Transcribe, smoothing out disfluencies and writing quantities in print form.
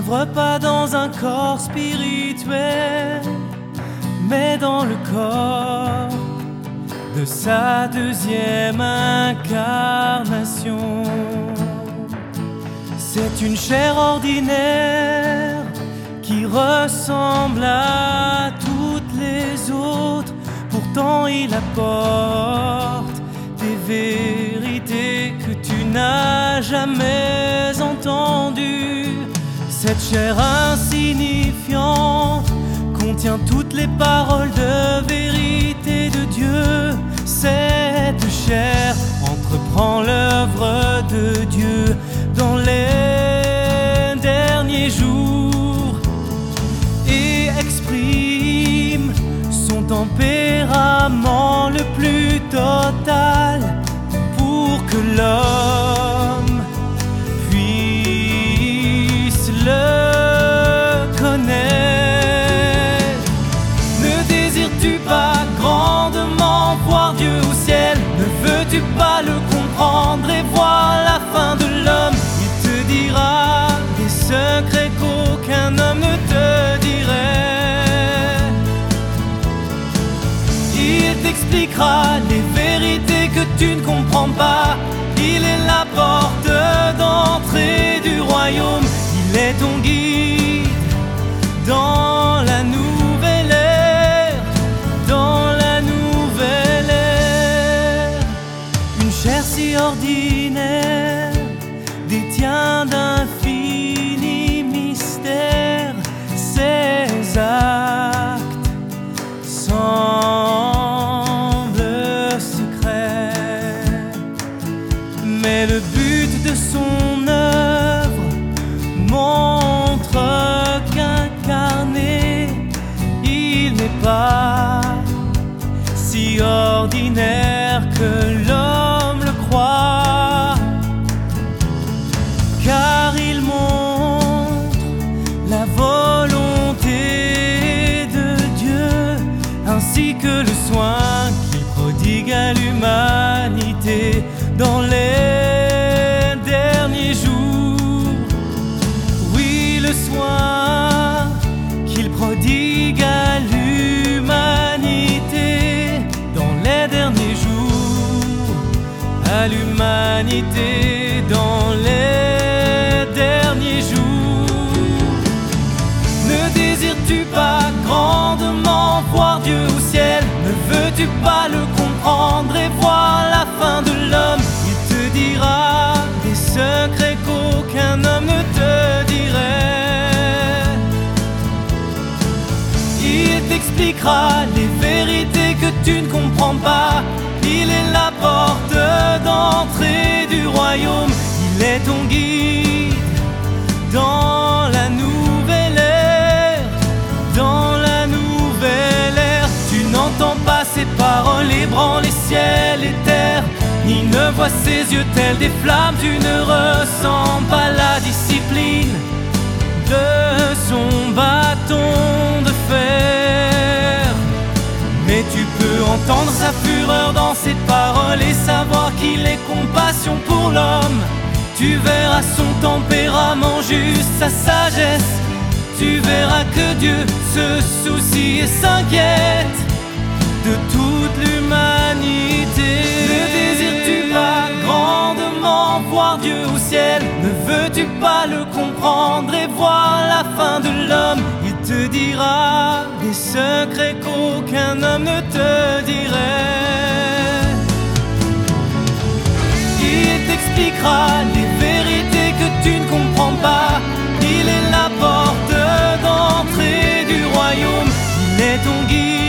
vivre pas dans un corps spirituel, mais dans le corps de sa deuxième incarnation. C'est une chair ordinaire qui ressemble à toutes les autres. Pourtant il apporte des vérités que tu n'as jamais entendues. Cette chair insignifiante contient toutes les paroles de vérité de Dieu. Cette chair entreprend l'œuvre de Dieu dans les derniers jours et exprime son tempérament le plus total pour que l'homme puisse le connaître. Ne désires-tu pas grandement voir Dieu au ciel? Ne veux-tu pas le comprendre et voir la fin de l'homme? Il te dira des secrets qu'aucun homme ne te dirait. Il t'expliquera les vérités que tu ne comprends pas. Il est la porte d'entrée du royaume. Il est ton guide dans la nouvelle ère, dans la nouvelle ère. Une chair si ordinaire détient d'infinis mystères. Ses actes semblent secrets, mais le but de son œuvre montre qu'incarné, il n'est pas si ordinaire que l'homme le croit, car il montre la volonté de Dieu ainsi que le soin qu'il prodigue à l'humanité dans les derniers jours. Oui, le soin qu'il prodigue à l'humanité dans les derniers jours, à l'humanité dans les derniers jours. Ne désires-tu pas grandement voir Dieu au ciel? Ne veux-tu pas le comprendre et voir la fin de l'homme? Il te dira des secrets qu'aucun homme ne te dirait. Il t'expliquera les vérités que tu ne comprends pas. Il est la porte d'entrée du royaume. Il est ton guide dans la nouvelle ère, dans la nouvelle ère. Tu n'entends pas ses paroles ébranler ciel et terre, ni ne vois ses yeux tels des flammes. Tu ne ressens pas la discipline de son bâton de fer, mais tu peux entendre sa fureur dans ses paroles et savoir qu'il est compassion pour l'homme. Tu verras son tempérament juste, sa sagesse. Tu verras que Dieu se soucie et s'inquiète de toute l'humanité. Ne désires-tu pas grandement voir Dieu au ciel? Ne veux-tu pas le comprendre et voir la fin de l'homme? Il te dira des secrets qu'aucun homme ne te dirait. Il t'expliquera les vérités que tu ne comprends pas. Il est la porte d'entrée du royaume. Il est ton guide